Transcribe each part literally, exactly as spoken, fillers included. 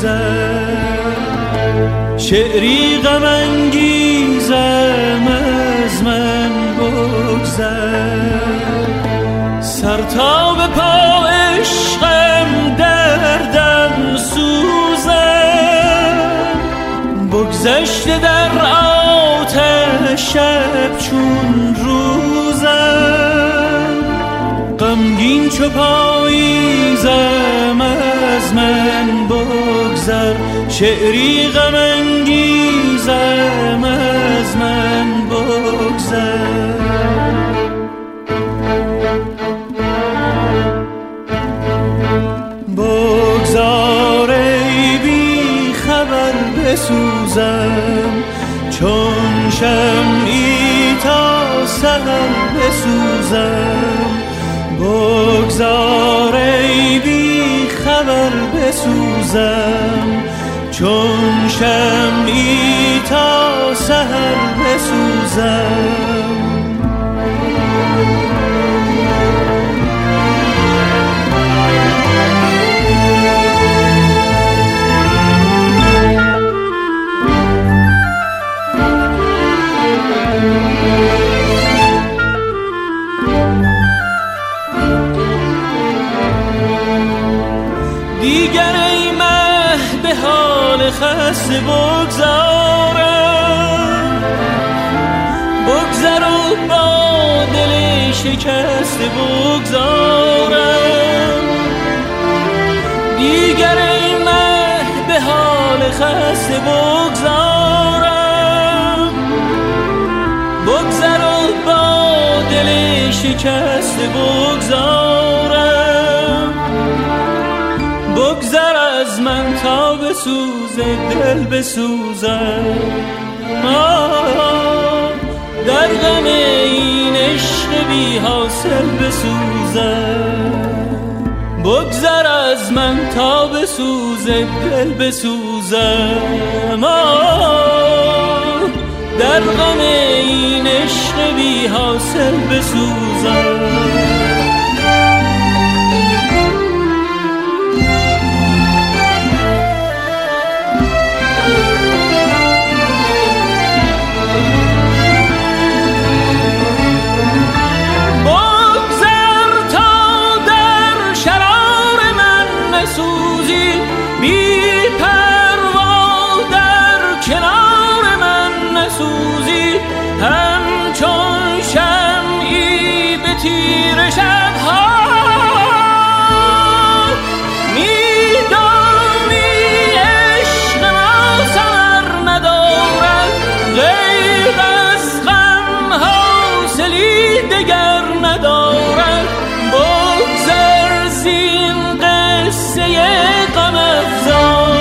بگذر، شعری غم انگیزم از من بگذر. سر تا به پا عشقم دردم سوزم، بگذشته در آتش شب چون روزم. غمگین چو پاییزم از من بگذر، شعری غم انگیزم از من بگذر. بگذار ای بی خبر بسوزم، چون شمعی تا سحر بسوزم. بگذار ای بی خبر بسوزم، چون شمعی تا سحر بسوزم. دیگر ای مه به حال خسته بگذارم، بگذر و با دل شکسته بگذارم. دیگر ای مه به حال خسته بگذارم، بگذر و با دل شکسته بگذارم. بگذر از من تا بسوزه دل بسوزم، در غم این عشق بی حاصل بسوزم. بگذر از من تا بسوزه دل بسوزم، در غم این عشق بی حاصل بسوزم. تیر شب‌ها می‌دانی عشق ما ثمر ندارد، غیر از غم حاصلی دگر ندارد. بگذر زین قصه غم افزا،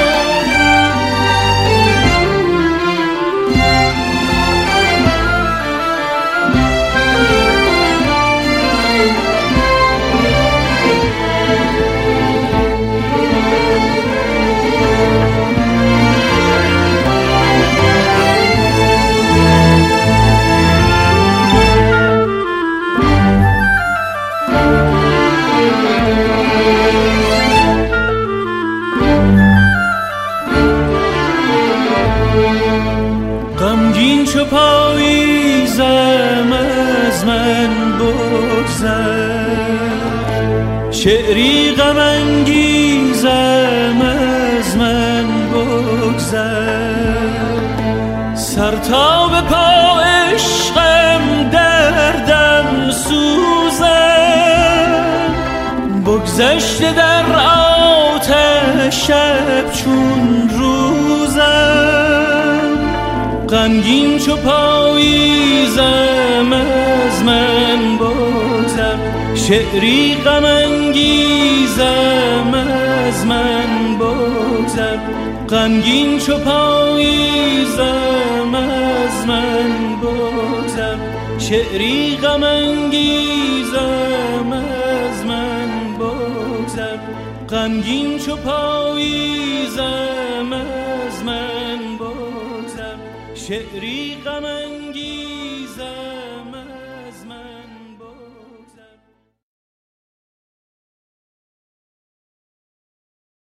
غمگین چو پاییزم از من بگذر، شعری غم انگیزم از من بگذر. سر تا به پا عشقم دردم سوزم، بگذشته در آتش شب چون روزم. غمگین چو پاییزم از من بگذر، شعری غم انگیزم از من بگذر. غمگین چو پاییزم از من بگذر، شعری غم انگیزم از من بگذر. غمگین چو پاییزم از من بگذر، شعری غم